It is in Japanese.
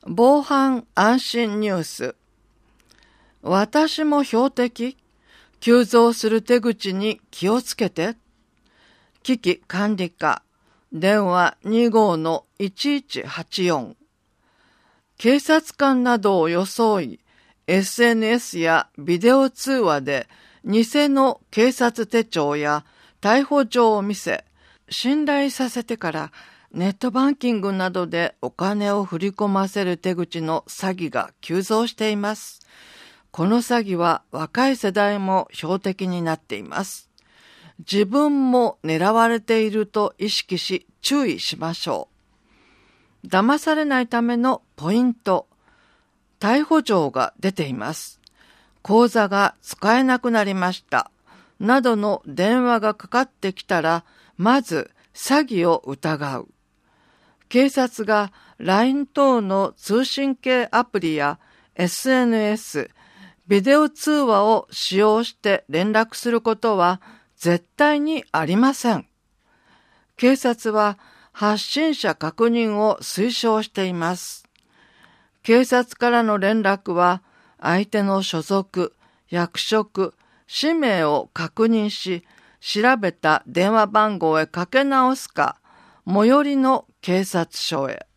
防犯安心ニュース。私も標的？急増する手口に気をつけて。危機管理課。電話25-1184。警察官などを装い、SNS やビデオ通話で偽の警察手帳や逮捕状を見せ、信頼させてからネットバンキングなどでお金を振り込ませる手口の詐欺が急増しています。この詐欺は若い世代も標的になっています。自分も狙われていると意識し注意しましょう。騙されないためのポイント。逮捕状が出ています。口座が使えなくなりました。などの電話がかかってきたら、まず詐欺を疑う。警察が LINE 等の通信系アプリや SNS、ビデオ通話を使用して連絡することは絶対にありません。警察は発信者確認を推奨しています。警察からの連絡は相手の所属、役職、氏名を確認し、調べた電話番号へかけ直すか、最寄りの警察署へ。